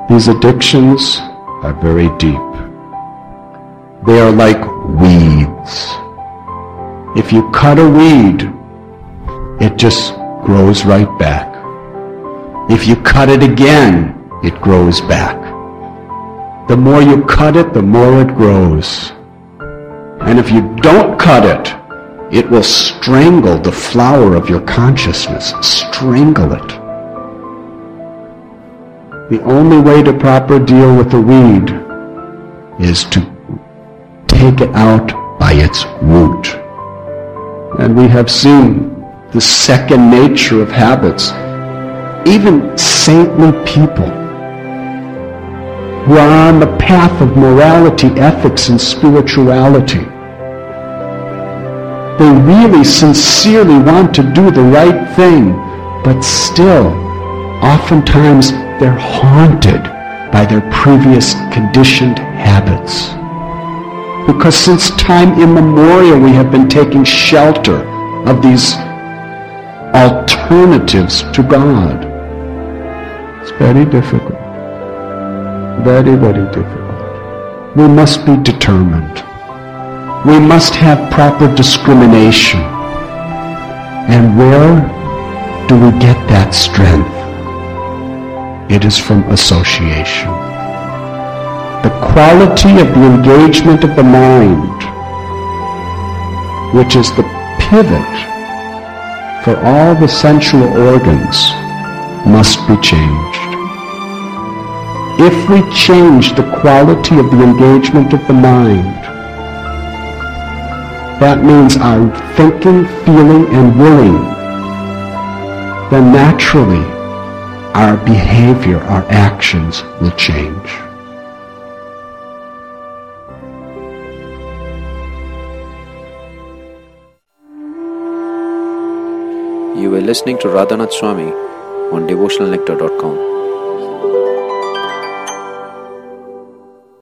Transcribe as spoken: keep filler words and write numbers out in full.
These addictions are very deep. They are like weeds. If you cut a weed, it just grows right back. If you cut it again, it grows back. The more you cut it, the more it grows. And if you don't cut it, it will strangle the flower of your consciousness. Strangle it. The only way to properly deal with the weed is to take it out by its root. And we have seen the second nature of habits. Even saintly people who are on the path of morality, ethics, and spirituality, they really sincerely want to do the right thing, but still, oftentimes they're haunted by their previous conditioned habits. Because since time immemorial we have been taking shelter of these alternatives to God. It's very difficult. Very, very difficult. We must be determined. We must have proper discrimination. And where do we get that strength? It is from association. The quality of the engagement of the mind, which is the pivot for all the sensual organs, must be changed. If we change the quality of the engagement of the mind, that means our thinking, feeling, and willing, then naturally our behavior, our actions will change. You were listening to Radhanath Swami on devotional nectar dot com.